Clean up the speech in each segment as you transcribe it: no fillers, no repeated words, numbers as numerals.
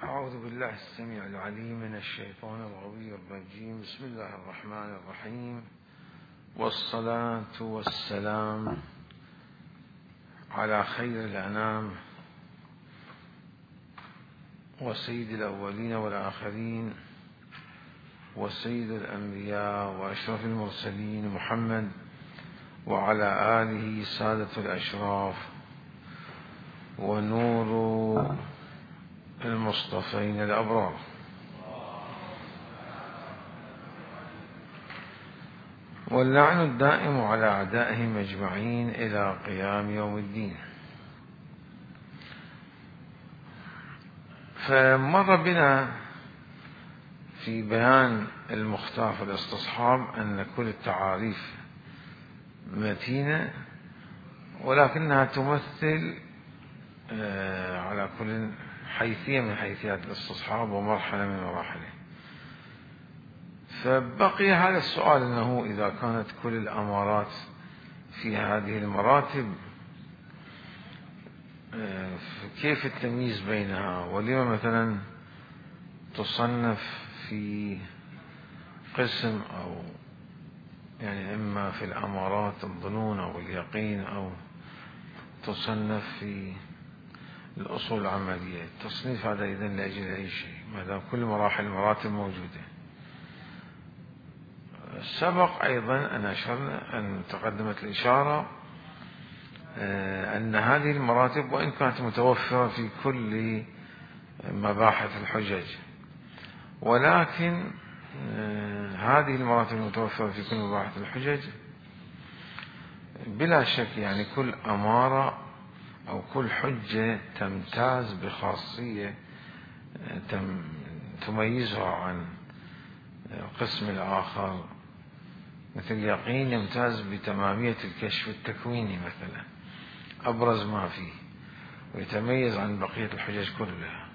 أعوذ بالله السميع العليم من الشيطان الغوي الرجيم. بسم الله الرحمن الرحيم، والصلاة والسلام على خير الأنام وسيد الأولين والآخرين وسيد الأنبياء وأشرف المرسلين محمد وعلى آله سادة الأشراف ونور المصطفين الأبرار. واللعن الدائم على أعدائهم أجمعين إلى قيام يوم الدين. فمر بنا في بيان المختار في الاستصحاب أن كل التعاريف متينة، ولكنها تمثل على كل حيثية من حيثيات الاستصحاب ومرحلة من مراحله. فبقي هذا السؤال، أنه إذا كانت كل الأمارات في هذه المراتب كيف التمييز بينها؟ ولما مثلا تصنف في قسم، أو يعني إما في الأمارات الظنون أو اليقين، أو تصنف في الأصول العملية. التصنيف هذا إذن لأجل أي شيء ما دام كل مراحل المراتب موجودة. سبق أيضا أن أشرنا أن تقدمت الإشارة أن هذه المراتب وإن كانت متوفرة في كل مباحث الحجج، ولكن هذه المراتب المتوفرة في كل مباحث الحجج بلا شك يعني كل أمارة أو كل حجة تمتاز بخاصية تميزها عن القسم الآخر، مثل اليقين يمتاز بتمامية الكشف التكويني مثلا، أبرز ما فيه، ويتميز عن بقية الحجج كلها.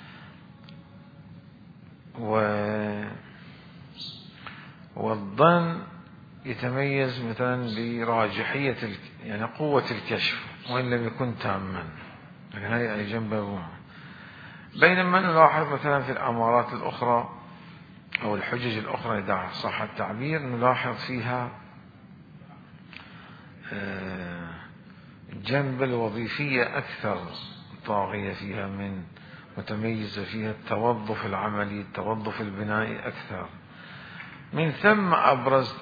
والظن يتميز مثلا براجحية يعني قوة الكشف وإن لم يكن تاما، لكن هذه جنبه. بينما نلاحظ مثلا في الأمارات الأخرى أو الحجج الأخرى إذا صح التعبير، نلاحظ فيها جنب الوظيفية أكثر طاغية فيها، من متميزة فيها التوظف العملي، التوظف البنائي أكثر. من ثم أبرز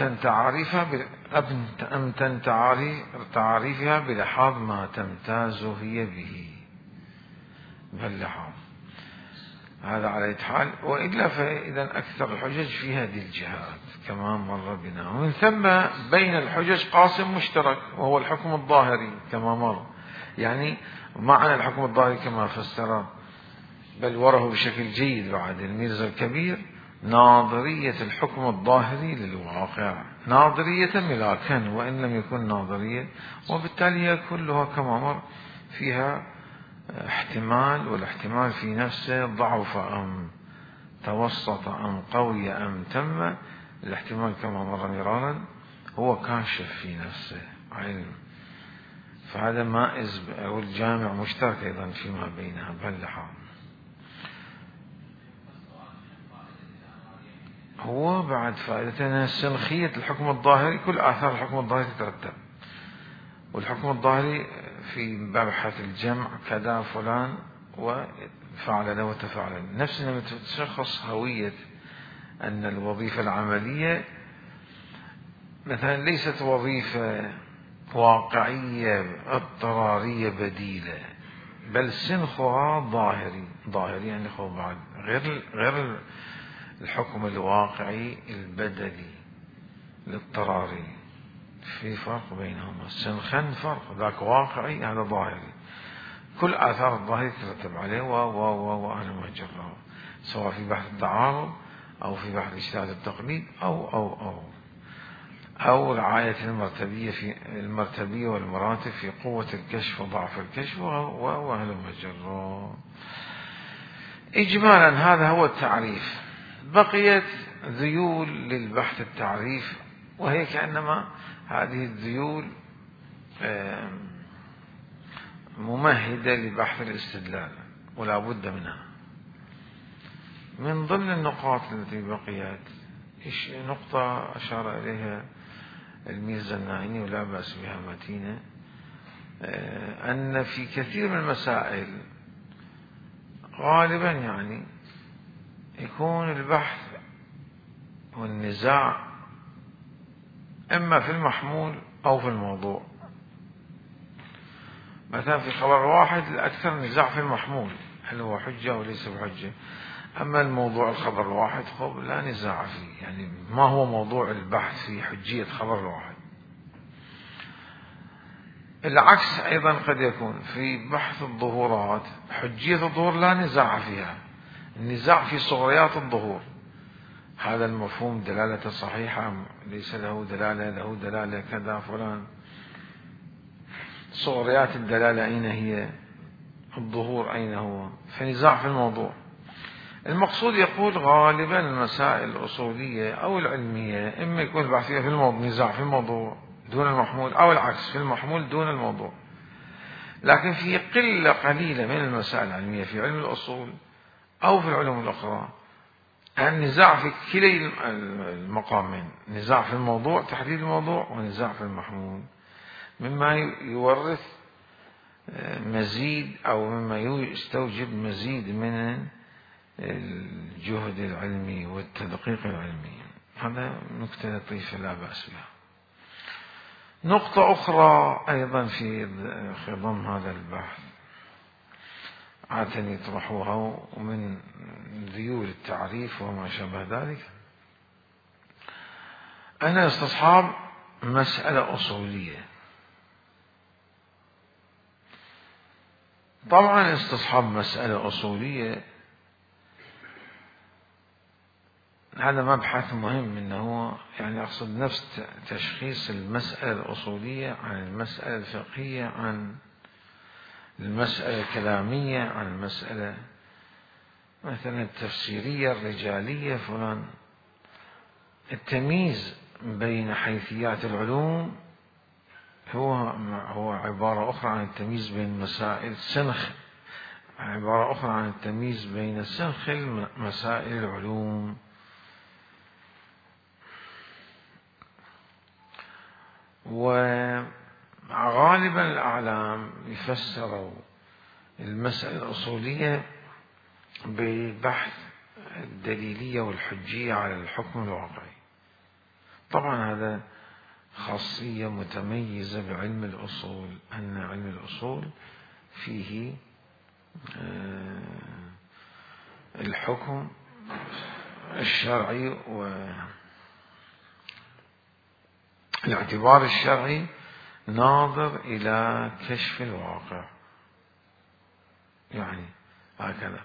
أمتن تعاريفها بلحاظ ما تمتاز هي به، باللحاظ هذا على حال. وإلا فإذا أكثر الحجج في هذه الجهات كما مر بنا. ومن ثم بين الحجج قاسم مشترك وهو الحكم الظاهري كما مر، يعني معنى الحكم الظاهري كما فسر بل وره بشكل جيد بعد الميرزا الكبير، ناظرية الحكم الظاهري للواقع، ناظرية ملاكا وإن لم يكن ناظرية، وبالتالي هي كلها كما مر فيها احتمال، والاحتمال في نفسه ضعف أم توسط أم قوي أم تم. الاحتمال كما مر مرارا هو كاشف في نفسه علم، فهذا مائز أو الجامع مشترك أيضا فيما بينها باللحاظ. هو بعد فائدتنا سنخية الحكم الظاهري، كل آثار الحكم الظاهري تترتب، والحكم الظاهري في مبحث الجمع كذا فلان وفعل له وتفعل، نفس لما تشخص هوية أن الوظيفة العملية مثلا ليست وظيفة واقعية اضطرارية بديلة، بل سنخها ظاهري يعني خو بعد غير الحكم الواقعي البدلي الاضطراري، في فرق بينهما. السنخن فرق، ذاك واقعي هذا ظاهري. كل آثار الظاهر ترتب عليه وأنا مجرد، سواء في بحث التعارض أو في بحث اجتهاد التقليد أو رعاية المرتبية والمراتب في قوة الكشف وضعف الكشف وأهل مجرد. إجمالا هذا هو التعريف. بقيت ذيول للبحث التعريف، وهي كأنما هذه الذيول ممهدة لبحث الاستدلال ولا بد منها. من ضمن النقاط التي بقيت نقطة أشار إليها الميرزا الناعيني ولا بأس بها متينة، أن في كثير من المسائل غالبا يعني يكون البحث والنزاع إما في المحمول أو في الموضوع. مثلا في خبر واحد الأكثر نزاع في المحمول، هل هو حجة أو ليس بحجة. أما الموضوع الخبر الواحد خب لا نزاع فيه، يعني ما هو موضوع البحث في حجية خبر الواحد. العكس أيضا قد يكون في بحث الظهورات، حجية الظهور لا نزاع فيها، النزاع في صغريات الظهور. هذا المفهوم دلالة صحيحة ليس له دلالة، له دلالة كذا فلان، صغريات الدلالة أين هي، الظهور أين هو، فنزاع في الموضوع. المقصود يقول غالبا المسائل الأصولية أو العلمية إما يكون البحث فيها في الموضوع، نزاع في الموضوع دون المحمول، أو العكس في المحمول دون الموضوع. لكن في قلة قليلة من المسائل العلمية في علم الأصول أو في العلوم الأخرى النزاع في كلا المقامين، نزاع في الموضوع تحديد الموضوع ونزاع في المحمول، مما يورث مزيد أو مما يستوجب مزيد من الجهد العلمي والتدقيق العلمي. هذا نكتة لطيفة لا بأس بها. نقطة أخرى أيضا في ضمن هذا البحث عادة يطرحوها ومن ذيول التعريف وما شابه ذلك، أنا استصحاب مسألة أصولية. طبعا استصحاب مسألة أصولية هذا مبحث مهم، إنه يعني أقصد نفس تشخيص المسألة الأصولية عن المسألة الفقهية عن المسألة الكلامية عن المسألة مثلا التفسيرية الرجالية فلان. التمييز بين حيثيات العلوم هو عبارة أخرى عن التمييز بين مسائل سنخ، عبارة أخرى عن التمييز بين سنخ مسائل العلوم. وغالبا الأعلام يفسروا المسألة الأصولية ببحث الدليلية والحجية على الحكم الواقعي. طبعا هذا خاصية متميزة بعلم الأصول، أن علم الأصول فيه الحكم الشرعي والاعتبار الشرعي ناظر إلى كشف الواقع، يعني هكذا.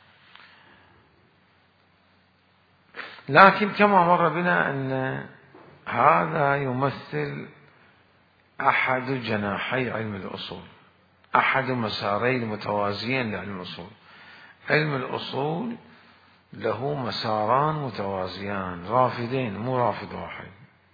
لكن كما مر بنا أن هذا يمثل أحد جناحي علم الأصول، أحد مسارين متوازيين لعلم الأصول. علم الأصول له مساران متوازيان رافدين، مو رافد واحد،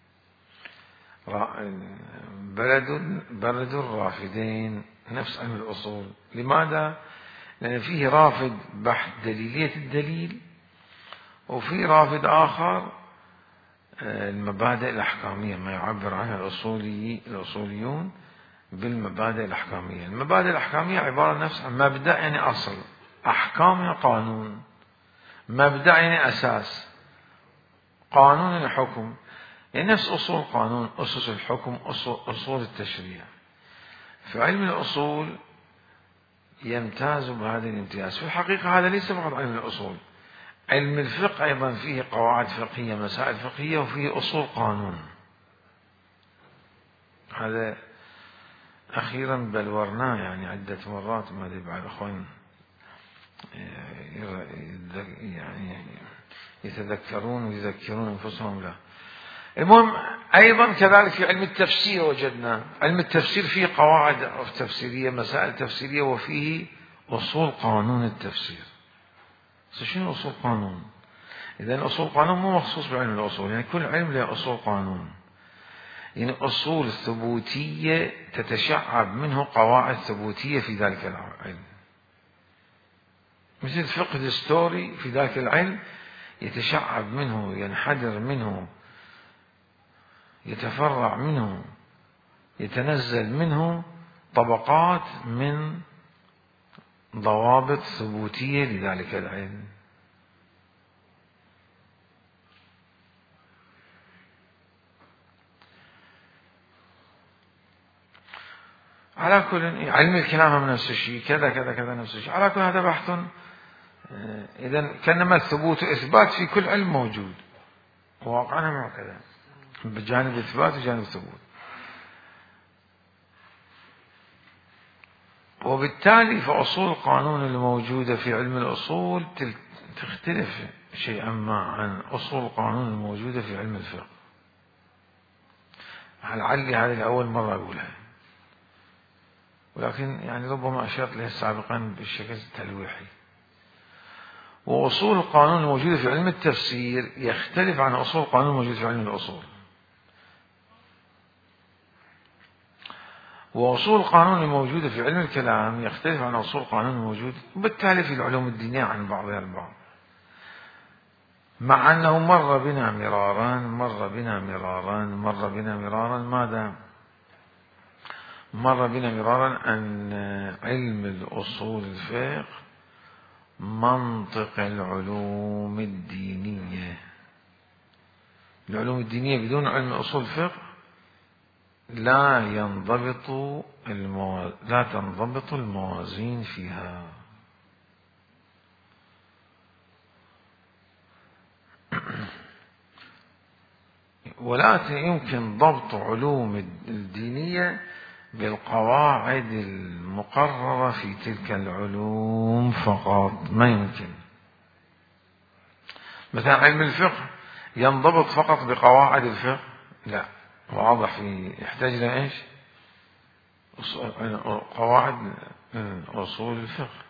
بلد الرافدين نفس علم الأصول. لماذا؟ لأن فيه رافد بحث دليلية الدليل، وفي رافد آخر المبادئ الأحكامية، ما يعبر عنها الأصوليون بالمبادئ الأحكامية. المبادئ الأحكامية عبارة نفس عن مبدأ يعني أصل، أحكام يعني قانون، مبدأ يعني أساس، قانون يعني حكم، يعني نفس أصول قانون، أسس الحكم، أصول التشريع. في علم الأصول يمتاز بهذا الامتياز. في الحقيقة هذا ليس فقط علم الأصول، علم الفقه أيضا فيه قواعد فقهية، مسائل فقهية، وفيه أصول قانون. هذا أخيرا بلورناه يعني عدة مرات، ما أدري بعد أخوان يعني يتذكرون ويذكرون أنفسهم له. المهم أيضا كذلك في علم التفسير وجدنا علم التفسير فيه قواعد تفسيرية، مسائل تفسيرية، وفيه أصول قانون التفسير. شنو أصول قانون؟ إذن أصول قانون مو مخصوص بعلم الأصول، يعني كل علم له أصول قانون، يعني أصول ثبوتية تتشعب منه قواعد ثبوتية في ذلك العلم. مثل فقه دستوري في ذاك العلم، يتشعب منه، ينحدر منه، يتفرع منه، يتنزل منه طبقات من ضوابط ثبوتية لذلك العلم. على كل علم الكلام من نفس الشيء، كذا كذا كذا نفس الشيء. على كل هذا بحث. إذا كانما الثبوت وإثبات في كل علم موجود، وواقعنا مع كذا بجانب إثبات وجانب ثبوت. وبالتالي فأصول القانون الموجودة في علم الأصول تختلف شيئا ما عن أصول القانون الموجودة في علم الفقه. لعلي هذه أول مرة أقولها، ولكن يعني ربما أشرت لها سابقا بالشكل التلويحي. وأصول القانون الموجودة في علم التفسير يختلف عن أصول القانون الموجودة في علم الأصول. وأصول القانون الموجودة في علم الكلام يختلف عن أصول القانون الموجودة وبالتالي في العلوم الدينية عن بعضها البعض، مع أنه مر بنا مرارا ماذا؟ مر بنا مرارا أن علم الأصول الفقه منطق العلوم الدينية. العلوم الدينية بدون علم أصول الفقه لا تنضبط الموازين فيها. ولا يمكن ضبط علوم الدينية بالقواعد المقررة في تلك العلوم فقط، ما يمكن. مثلا علم الفقه ينضبط فقط بقواعد الفقه؟ لا، واضح يحتاج إلى إيش؟ قواعد أصول الفقه.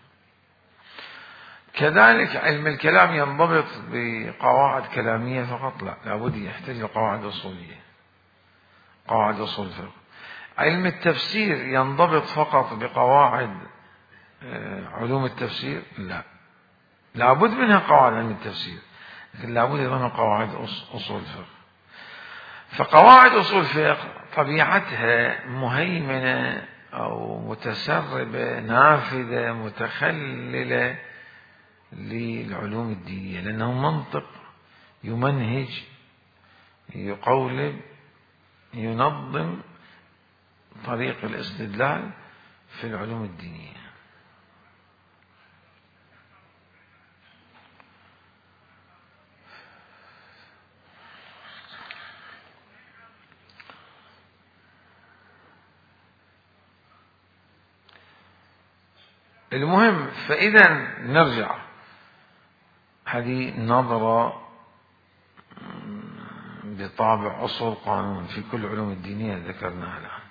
كذلك علم الكلام ينضبط بقواعد كلامية فقط؟ لا، لابد يحتاج إلى قواعد أصولية، قواعد أصول الفقه. علم التفسير ينضبط فقط بقواعد علوم التفسير؟ لا، لابد منها قواعد علم التفسير، لكن لابد أيضا من قواعد أصول الفقه. فقواعد أصول الفقه طبيعتها مهيمنة أو متسربة، نافذة، متخللة للعلوم الدينية، لأنه منطق يمنهج، يقولب، ينظم طريق الاستدلال في العلوم الدينية. المهم، فإذا نرجع هذه نظرة بطابع أصول القانون في كل العلوم الدينية ذكرناها الآن.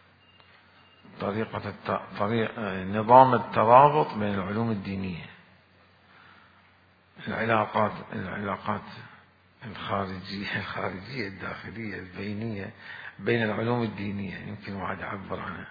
نظام الترابط بين العلوم الدينية، العلاقات الخارجية الداخلية البينية بين العلوم الدينية، يمكن واحد يعبر عنها.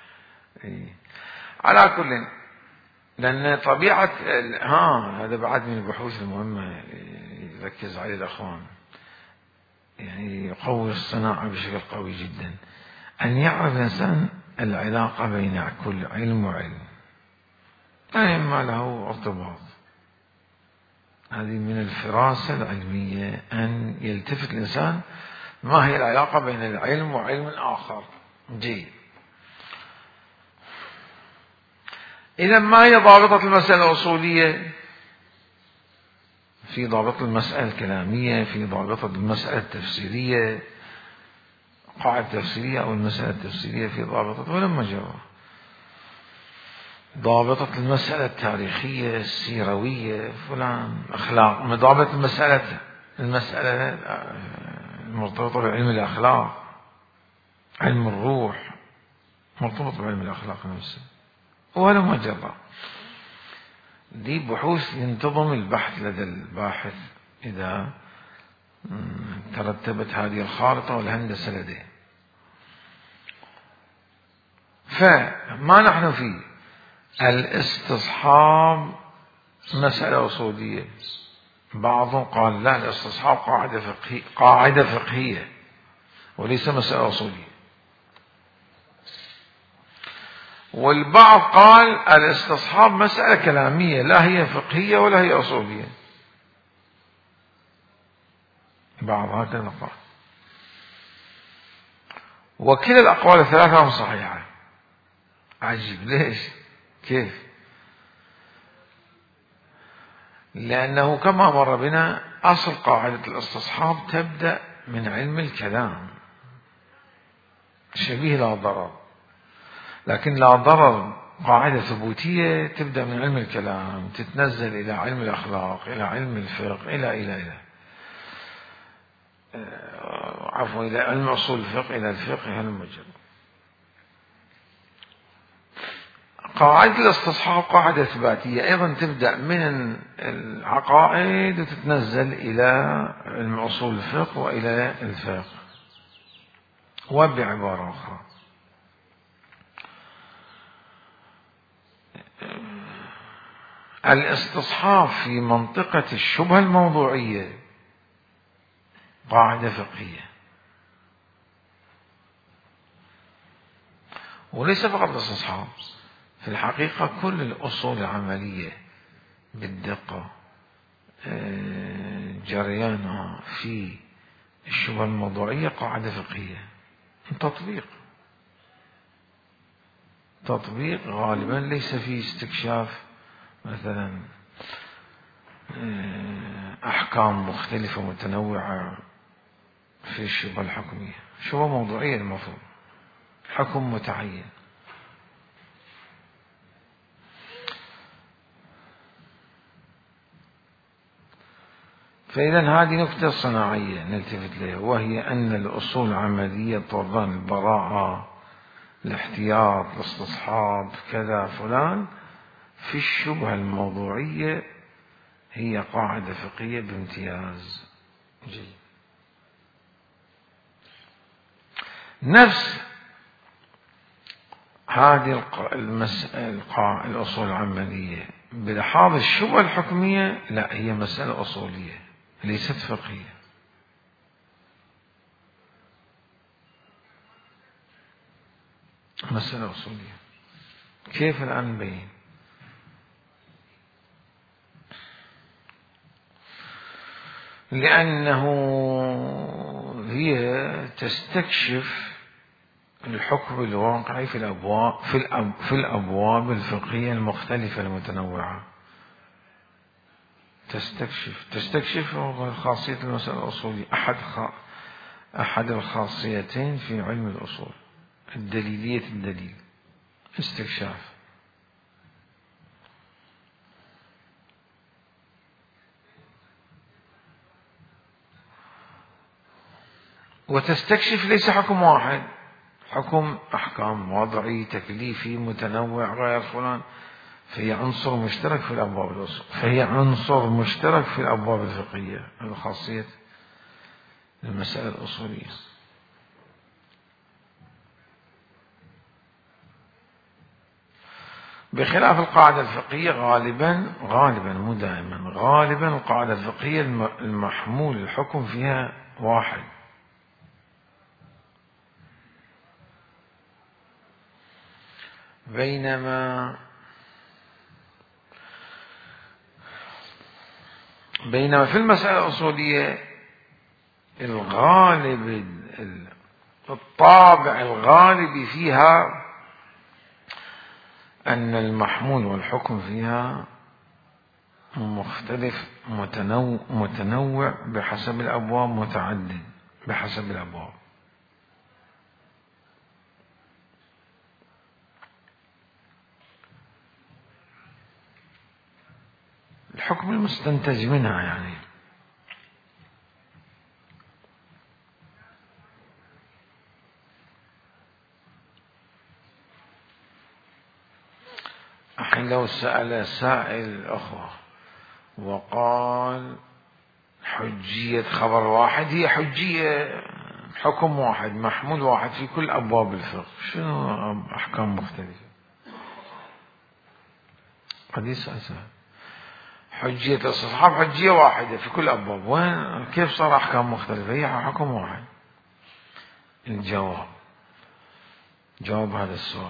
على كل، لأن طبيعة هذا بعد من البحوث المهمة يركز عليه الأخوان، يعني يقوي الصناعة بشكل قوي جدا، أن يعرف الإنسان العلاقة بين كل علم وعلم، لا ما له ارتباط. هذه من الفراسة العلمية أن يلتفت الإنسان ما هي العلاقة بين العلم وعلم آخر. جيد. إذا ما هي ضابطة المسألة الأصولية؟ في ضابط المسألة الكلامية، في ضابطة المسألة التفسيرية، قاعدة تفسيرية أو المسألة التفسيرية في ضابطة، ولما جرى ضابطة المسألة التاريخية السيروية فلان أخلاق، ضابط المسألة المرتبطة بعلم الأخلاق، علم الروح مرتبط بعلم الأخلاق نفسه، ولما جرى. دي بحوث ينتظم البحث لدى الباحث إذا ترتبت هذه الخارطة والهندسة لديه. فما نحن فيه الاستصحاب مسألة أصولية. بعضهم قال لا، الاستصحاب قاعدة فقهية وليس مسألة أصولية. والبعض قال الاستصحاب مسألة كلامية لا هي فقهية ولا هي أصولية. بعض هكذا قال. وكلا الأقوال الثلاثة صحيحة. عجيب، ليش؟ كيف؟ لأنه كما مر بنا أصل قاعدة الاستصحاب تبدأ من علم الكلام، شبيه لا ضرر. لكن لا ضرر قاعدة ثبوتية تبدأ من علم الكلام، تتنزل إلى علم الأخلاق، إلى علم الفقه، إلى إلى علم أصول الفقه، إلى الفقه المجرد. قاعدة الاستصحاب قاعدة إثباتية أيضا تبدأ من العقائد وتتنزل إلى علم أصول الفقه وإلى الفقه. وبعبارة أخرى، الاستصحاب في منطقة الشبهة الموضوعية قاعدة فقهية، وليس فقط الاستصحاب، في الحقيقة كل الأصول العملية بالدقة جريانها في الشبهة الموضوعية قاعدة فقهية. تطبيق غالبا ليس فيه استكشاف مثلا أحكام مختلفة متنوعة في الشبهة الحكمية. شبهة موضوعية المفروض حكم متعين. فإذا هذه نكتة صناعية نلتفت لها، وهي أن الأصول العملية طردان البراعة، الاحتياط، الاستصحاب، كذا فلان، في الشبهة الموضوعية هي قاعدة فقهية بامتياز. جيد. نفس هذه الأصول العملية بلحاظ الشبهة الحكمية لا، هي مسألة أصولية ليست فقهية. مسألة أصولية. كيف الآن نبين؟ لأنه هي تستكشف الحكم الواقعي في الأبواب الفقهية المختلفة المتنوعة. تستكشف خاصية المسألة الأصولية، أحد الخاصيتين في علم الأصول، الدليلية، الدليل، استكشاف. وتستكشف ليس حكم واحد، أحكام وضعي، تكليفي، متنوع، غير فلان، فهي عنصر مشترك في الأبواب الأصول، فهي عنصر مشترك في الأبواب الفقهية، الخاصية المسألة الأصولية. بخلاف القاعدة الفقهية غالبا مو دائما، غالبا القاعدة الفقهية المحمول الحكم فيها واحد، بينما في المسألة الأصولية الطابع الغالبي فيها أن المحمول والحكم فيها مختلف، متنوع بحسب الأبواب، متعدد بحسب الأبواب. الحكم المستنتج منها يعني. الحين لو سأل سائل الأخوة وقال حجية خبر واحد هي حجية حكم واحد، محمول واحد في كل أبواب الفقه، شنو أحكام مختلفة؟ قد يسأل سائل حجية الاستصحاب حجية واحدة في كل أبواب، وين كيف صار أحكام مختلفة؟ هي حكم واحد. الجواب، جواب هذا السؤال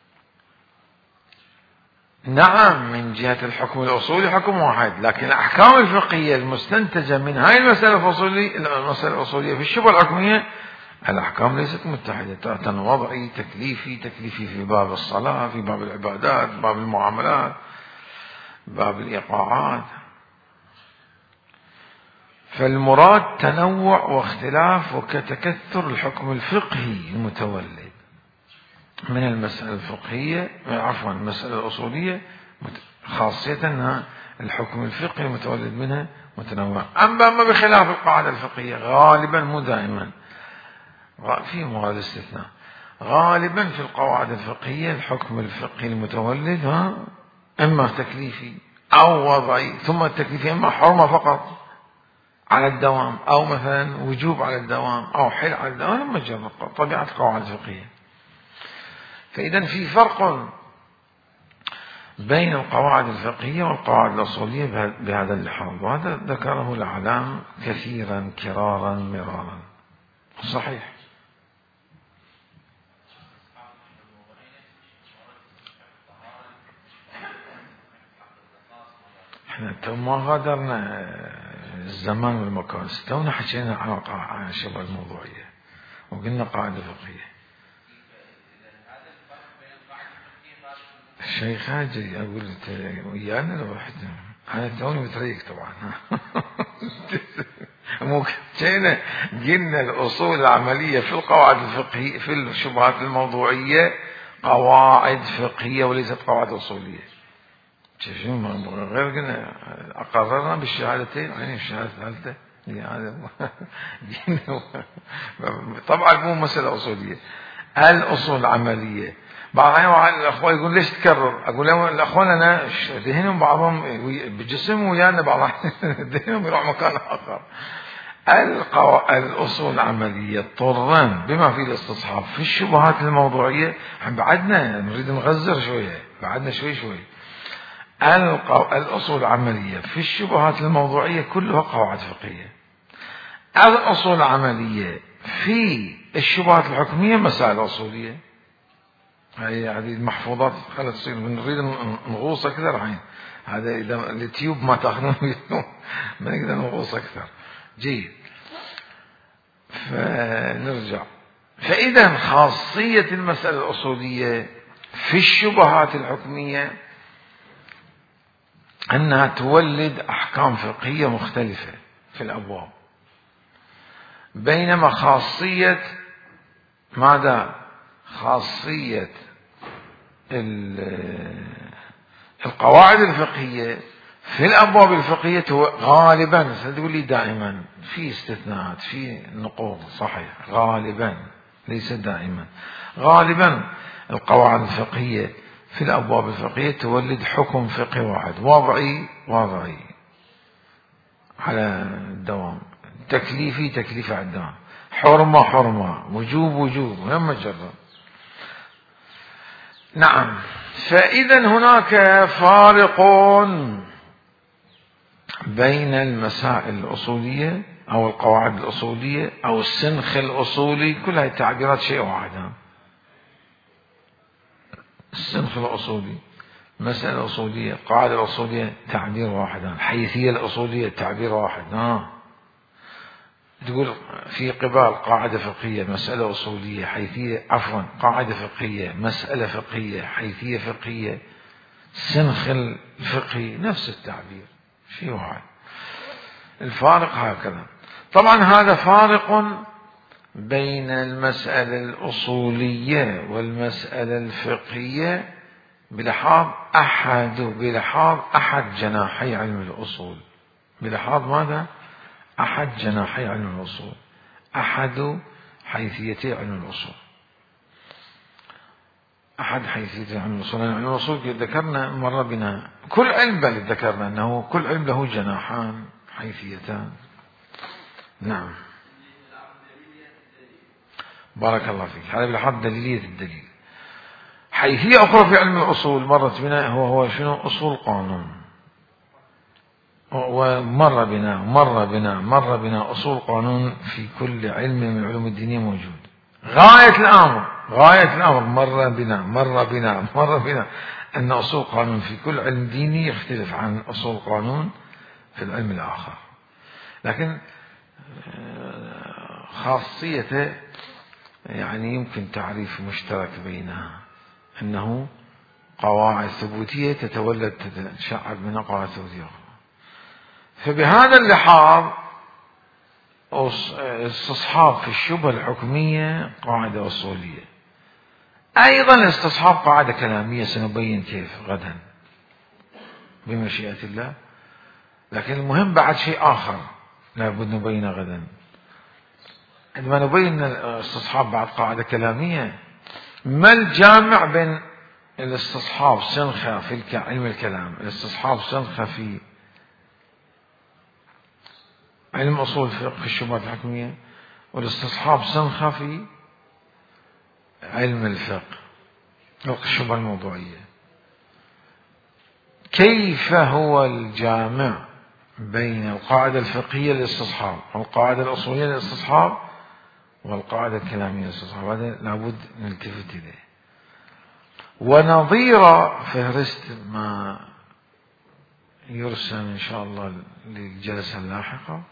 نعم، من جهة الحكم الأصولي حكم واحد، لكن الأحكام الفقهية المستنتجة من هاي المسألة الأصولية في الشبهة الحكمية، الأحكام ليست متحدة، وضعي تكليفي في باب الصلاة، في باب العبادات، باب المعاملات، باب الإيقاعات. فالمراد تنوع واختلاف وكتكثر الحكم الفقهي المتولد من المسألة الفقهية، عفوا المسألة الأصولية، خاصية أن الحكم الفقهي المتولد منها متنوع. أما بخلاف القاعدة الفقهية غالبا، مو دائما، في موارد استثناء، غالبا في القواعد الفقهية الحكم الفقهي المتولد إما تكليفي أو وضعي، ثم التكليفي إما حرمة فقط على الدوام، أو مثلا وجوب على الدوام، أو حل على الدوام، لما جرب طبيعة القواعد الفقهية. فإذا في فرق بين القواعد الفقهية والقواعد الأصولية بهذا اللحاظ، وهذا ذكره الأعلام كثيرا كرارا مرارا. صحيح. احنا تو ما غادرنا الزمان والمكان، تونا حكينا عن الشبهة الموضوعية وقلنا قاعدة فقهية. الشيخ هاجري أقول ويانا لو واحد، أنا توني متريك طبعا. ممكن قلنا الأصول العملية في القواعد الفقهية في الشبهات الموضوعية قواعد فقهية وليست قواعد أصولية. غير قلنا أقررنا بالشهادتين، يعني الشهادة الثالثة طبعا مو مسألة أصولية، الأصول العملية. بعض الأخوة يقول ليش تكرر؟ أقول لهم الأخوان أنا ذهنهم بعضهم بجسم ويانا، بعض ذهنهم يروح مكان آخر. الأصول العملية طرا بما فيه الاستصحاب في الشبهات الموضوعية. بعدنا نريد نغزر شوية، بعدنا شوي. الأصول العملية في الشبهات الموضوعية كلها قواعد فقهية. الأصول العملية في الشبهات الحكمية مسائل أصولية. هذه المحفوظات خلت تصير نريد نغوص أكثر عين. هذا إذا اليوتيوب ما تأخذون ما نقدر نغوص أكثر. جيد. فنرجع. فإذا خاصية المسألة الأصولية في الشبهات الحكمية أنها تولد أحكام فقهية مختلفة في الأبواب، بينما خاصية ماذا؟ خاصية القواعد الفقهية في الأبواب الفقهية غالبا، ستقول لي دائما، في استثناءات، في نقوض، صحيح، غالبا ليس دائما، غالبا القواعد الفقهية في الأبواب الفقهية تولد حكم فقهي واحد، وضعي على الدوام، تكليفي على الدوام، حرمة، وجوب، لما جرب. نعم. فإذا هناك فارق بين المسائل الأصولية أو القواعد الأصولية أو السنخ الأصولي، كل هذه التعبيرات شيء واحد. السنخ الأصولي مسألة أصولية، قاعدة الأصولية تعبير واحد، الحيثية الأصولية تعبير واحد. تقول في قبال قاعدة فقهية مسألة أصولية، حيثية، عفوا قاعدة فقهية مسألة فقهية، حيثية فقهية، سنخ الفقهي، نفس التعبير، شيء واحد. الفارق هكذا. طبعا هذا فارق بين المسألة الأصولية والمسألة الفقهية بلحاظ أحد جناحي علم الأصول. بلحاظ ماذا؟ أحد جناحي علم الأصول، أحد حيثيتي علم الأصول، أحد حيثيتي علم الأصول. علم الأصول ذكرنا مرة بنا كل علم، بل ذكرنا أنه كل علم له جناحان حيثيتان. نعم، بارك الله فيك. هذا بلحاظ دليلية الدليل. حيثية أخرى في علم الأصول مرت بنا هو شنو؟ أصول القانون. ومر بنا أصول قانون في كل علم من العلوم الدينية موجود. غاية الأمر مر بنا أن أصول قانون في كل علم ديني يختلف عن أصول قانون في العلم الآخر، لكن خاصيته يعني يمكن تعريف مشترك بينها، أنه قواعد ثبوتية تتشعب من قواعد ثبوتية أخرى. فبهذا اللحاظ استصحاب في الشبهة الحكمية قاعدة أصولية، أيضا استصحاب قاعدة كلامية سنبين كيف غدا بمشيئة الله، لكن المهم بعد شيء آخر لابد نبينه غدا. عندما نبين الاستصحاب بعد قاعدة كلامية، ما الجامع بين الاستصحاب سنخة في علم الكلام، الاستصحاب سنخة في علم أصول الفقه في الشبهات الحكمية، والاستصحاب سنخة في علم الفقه الشبهة الموضوعية. كيف هو الجامع بين القاعدة الفقهية للاستصحاب والقاعدة الأصولية للاستصحاب والقاعدة الكلامية للاستصحاب؟ هذا لابد نلتفت إليه. ونظير فهرست ما يرسل إن شاء الله للجلسة اللاحقة.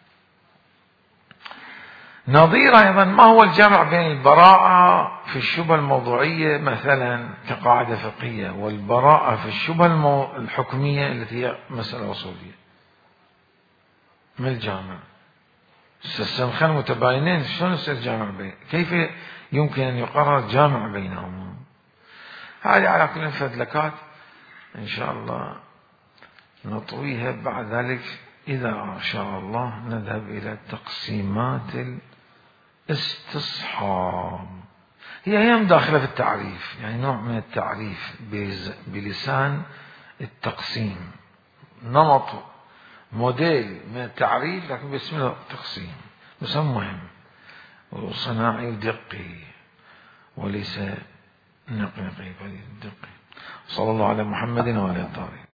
نظير أيضا ما هو الجمع بين البراءة في الشبهة الموضوعية مثلا كقاعدة فقهية والبراءة في الشبهة الحكمية التي هي مسألة أصولية. ما الجامع؟ السنخان متباينين، شلون يصير جامع بين؟ كيف يمكن أن يقرر جامع بينهما؟ هذه على كل فدلكات إن شاء الله نطويها. بعد ذلك إذا شاء الله نذهب إلى تقسيمات الاستصحاب. هي داخلة في التعريف، يعني نوع من التعريف بلسان التقسيم، نمط موديل من التعريف لكن باسم التقسيم، بس مهم وصناعي ودقي وليس نقنقي بل دقي. صلى الله على محمد وعلى آله الطاهرين.